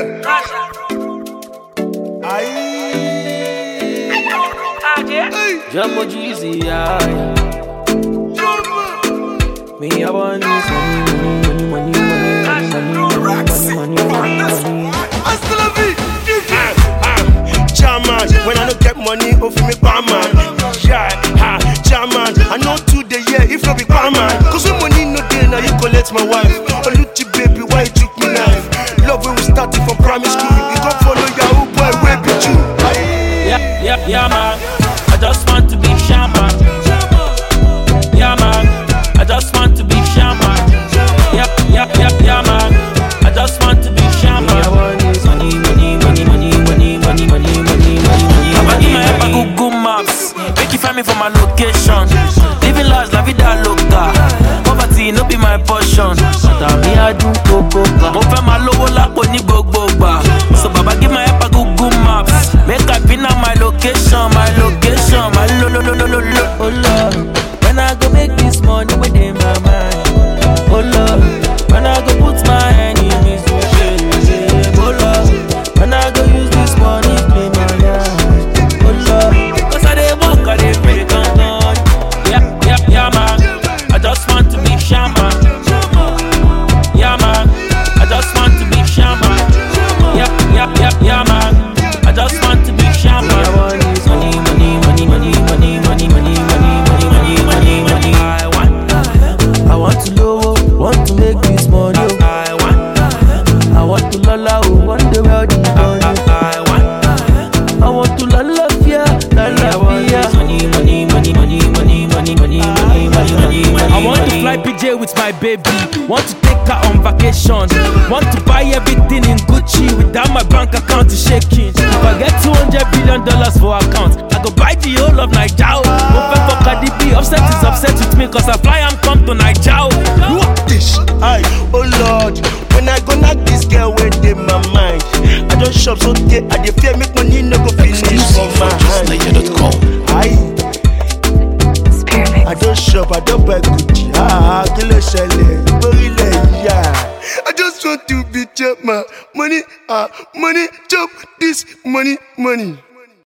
Jumbo Jeezy, yeah. Me, I want this money. Chairman, when I don't get money, go for me, barman. Yeah, chairman, I know today, yeah, if not be barman. Cause when money no day, now you collect my wife. Oh, Luchi, baby, why you took me knife? Love when we started from primary school. You don't follow Yahoo boy, where be you? Yeah, man. I just want to be shaman. Yeah, man. I just want to be shaman. Yeah, man. I just want to be shaman. I want this money. I go Google Maps. Make you find me for my location. Living large, la vida loca. Poverty no be my portion. But me I do coca. Mo fẹ́ máa lówó lápò ní gbogbo gbà. So baba give my help I Google Maps. Make I pin out my location. My lo. Oh Lord, when I go make this money within my mind. Oh Lord, when I go put my enemies to shame. Oh Lord, when I go use this money play my life. Oh Lord, cause I dey walk, I dey pray, can't done. Yeah, man, I just want to be shaman. Yeah, man, I just want to be shaman. Yeah, man, I just want to be shaman. I want this money. I want to low, want to make this money. I want to lala, want the wealthy money. I want to lala, fear, I want to fly PJ with my baby. Want to take her on vacation. Want to buy everything in Gucci without my bank account shaking. If I get $200 billion for account, I go buy the whole of Naija. Open for Cardi B, Offset is upset with me cause I fly and come to Naija. Oh Lord, when I go knock this girl with in my mind, I don't shop so day, I dey fear make money no go finish for my hand. I don't shop, I don't buy Gucci. Kilo shele, borile, yeah. I just want to be chop my money, money, chop this money.